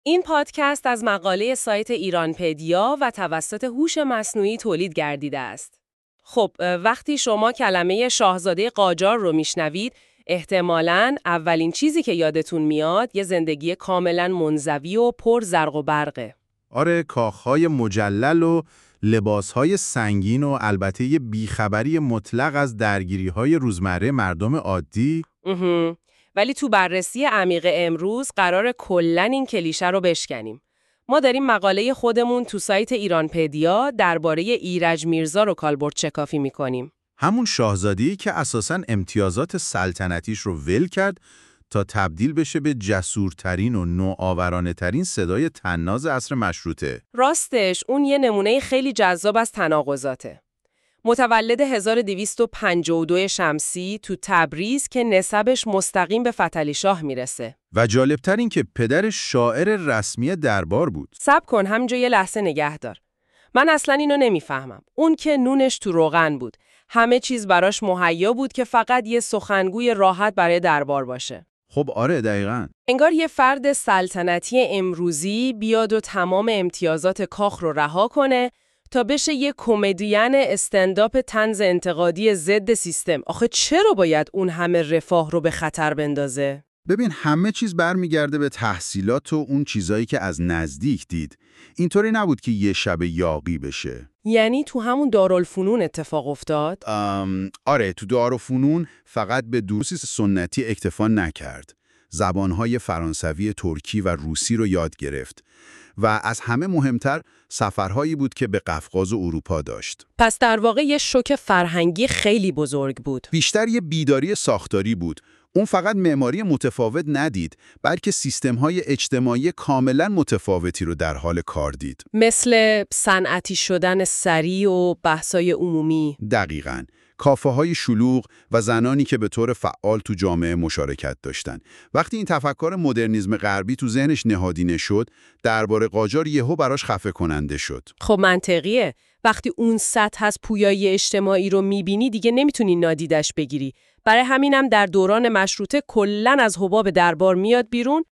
این پادکست از مقاله سایت ایرانپدیا و توسط هوش مصنوعی تولید گردیده است. خب، وقتی شما کلمه شاهزاده قاجار رو میشنوید، احتمالاً اولین چیزی که یادتون میاد یه زندگی کاملاً منزوی و پر زرق و برقه. آره، کاخهای مجلل و لباسهای سنگین و البته یه بیخبری مطلق از درگیری‌های روزمره مردم عادی. ولی تو بررسی عمیق امروز قرار کلاً این کلیشه رو بشکنیم. ما داریم مقاله خودمون تو سایت ایرانپدیا درباره ایرج میرزا رو کالبد شکافی میکنیم. همون شاهزاده‌ای که اساساً امتیازات سلطنتیش رو ول کرد تا تبدیل بشه به جسورترین و نوآورانه‌ترین صدای طناز عصر مشروطه. راستش اون یه نمونه خیلی جذاب از تناقضاته. متولد 1252 شمسی تو تبریز که نسبش مستقیم به فتحعلی شاه میرسه. و جالبتر این که پدرش شاعر رسمی دربار بود. صبر کن، همینجا یه لحظه نگه دار. من اصلا اینو نمیفهمم. اون که نونش تو روغن بود. همه چیز براش مهیا بود که فقط یه سخنگوی راحت برای دربار باشه. خب آره، دقیقاً. انگار یه فرد سلطنتی امروزی بیاد و تمام امتیازات کاخ رو رها کنه تا بشه یه کمدین استنداپ طنز انتقادی ضد سیستم. آخه چرا باید اون همه رفاه رو به خطر بندازه؟ ببین، همه چیز برمیگرده به تحصیلات و اون چیزایی که از نزدیک دید. اینطوری نبود که یه شب یاغی بشه. یعنی تو همون دارالفنون اتفاق افتاد؟ آره، تو دارالفنون فقط به دروس سنتی اکتفا نکرد. زبانهای فرانسوی، ترکی و روسی رو یاد گرفت. و از همه مهمتر سفرهایی بود که به قفقاز و اروپا داشت. پس در واقع یه شوک فرهنگی خیلی بزرگ بود. بیشتر یه بیداری ساختاری بود. اون فقط معماری متفاوت ندید، بلکه سیستم‌های اجتماعی کاملا متفاوتی رو در حال کار دید. مثل صنعتی شدن سریع و بحثای عمومی. دقیقاً. کافه‌های شلوغ و زنانی که به طور فعال تو جامعه مشارکت داشتن. وقتی این تفکر مدرنیسم غربی تو ذهنش نهادینه شد، درباره قاجار یهو براش خفه کننده شد. خب منطقیه. وقتی اون سطح از پویایی اجتماعی رو میبینی دیگه نمیتونی نادیدش بگیری. برای همینم در دوران مشروطه کلاً از حباب دربار میاد بیرون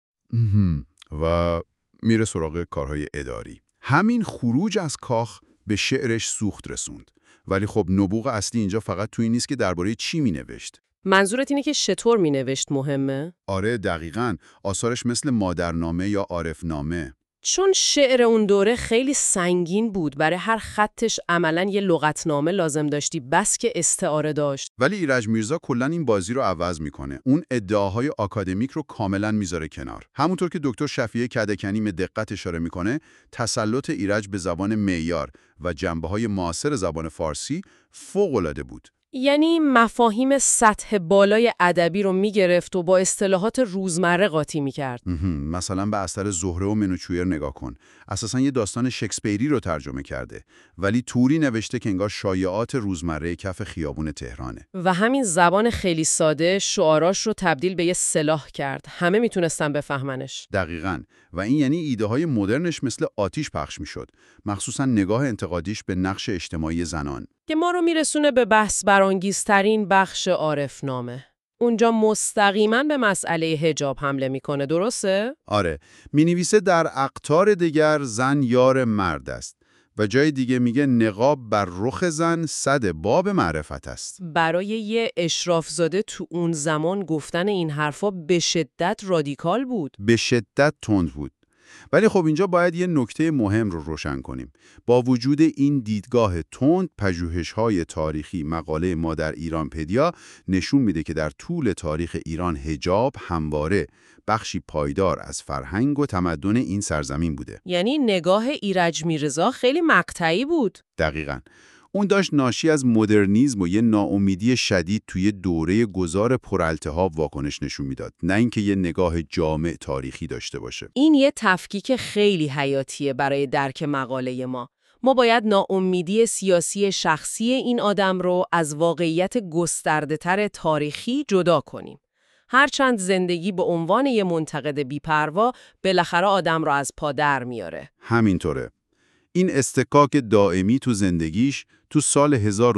و میره سراغ کارهای اداری. همین خروج از کاخ به شعرش سوخت رسوند. ولی خب نبوغ اصلی اینجا فقط توی نیست که درباره چی مینوشت. منظورت اینه که چطور مینوشت مهمه؟ آره، دقیقاً. آثارش مثل مادرنامه یا عارفنامه. چون شعر اون دوره خیلی سنگین بود، برای هر خطش عملاً یه لغتنامه لازم داشتی، بس که استعاره داشت. ولی ایرج میرزا کلاً این بازی رو عوض میکنه. اون ادعاهای آکادمیک رو کاملاً میذاره کنار. همونطور که دکتر شفیع کدکنی به دقت اشاره میکنه، تسلط ایرج به زبان معیار و جنبه‌های معاصر زبان فارسی فوق‌العاده بود. یعنی مفاهیم سطح بالای ادبی رو میگرفت و با اصطلاحات روزمره قاطی میکرد. مثلا به اثر زهره و منوچهر نگاه کن. اساساً یه داستان شکسپیری رو ترجمه کرده، ولی طوری نوشته که انگار شایعات روزمره کف خیابون تهرانه. و همین زبان خیلی ساده شعاراش رو تبدیل به یه سلاح کرد. همه میتونستن بفهمنش. دقیقاً. و این یعنی ایده های مدرنش مثل آتیش پخش میشد، مخصوصاً نگاه انتقادیش به نقش اجتماعی زنان. که ما رو میرسونه به بحث برانگیزترین بخش عارفنامه. اونجا مستقیما به مسئله حجاب حمله میکنه، درسته؟ آره، مینویسه در اقطار دیگر زن یار مرد است و جای دیگه میگه نقاب بر رخ زن صد باب معرفت است. برای یه اشرافزاده تو اون زمان گفتن این حرفا به شدت رادیکال بود. به شدت تند بود. ولی خب اینجا باید یه نکته مهم رو روشن کنیم. با وجود این دیدگاه تند، پژوهش‌های تاریخی مقاله ما در ایرانپدیا نشون میده که در طول تاریخ ایران حجاب همواره بخشی پایدار از فرهنگ و تمدن این سرزمین بوده. یعنی نگاه ایرج میرزا خیلی مقطعی بود. دقیقاً. اون داشت ناشی از مدرنیسم و یه ناامیدی شدید توی دوره گذار پرالتهاب واکنش نشون میداد، نه اینکه یه نگاه جامع تاریخی داشته باشه. این یه تفکیک خیلی حیاتیه برای درک مقاله ما. ما باید ناامیدی سیاسی شخصی این آدم رو از واقعیت گسترده‌تر تاریخی جدا کنیم. هرچند زندگی به عنوان یه منتقد بی‌پروا بالاخره آدم رو از پا در میاره. همینطوره. این استکاک دائمی تو زندگیش تو سال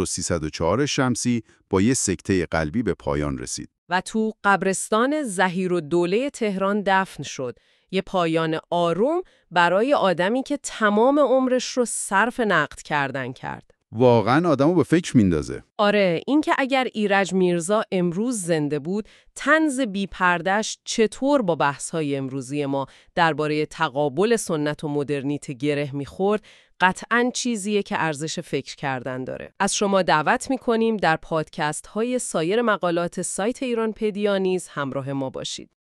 1304 شمسی با یه سکته قلبی به پایان رسید. و تو قبرستان ظهیرالدوله تهران دفن شد. یه پایان آروم برای آدمی که تمام عمرش رو صرف نقد کردن کرد. واقعا آدمو به فکر میندازه. آره، اینکه اگر ایرج میرزا امروز زنده بود، طنز بی‌پرده‌اش چطور با بحث‌های امروزی ما درباره تقابل سنت و مدرنیته گره می‌خورد، قطعاً چیزیه که ارزش فکر کردن داره. از شما دعوت می‌کنیم در پادکست‌های سایر مقالات سایت ایرانپدیا نیز همراه ما باشید.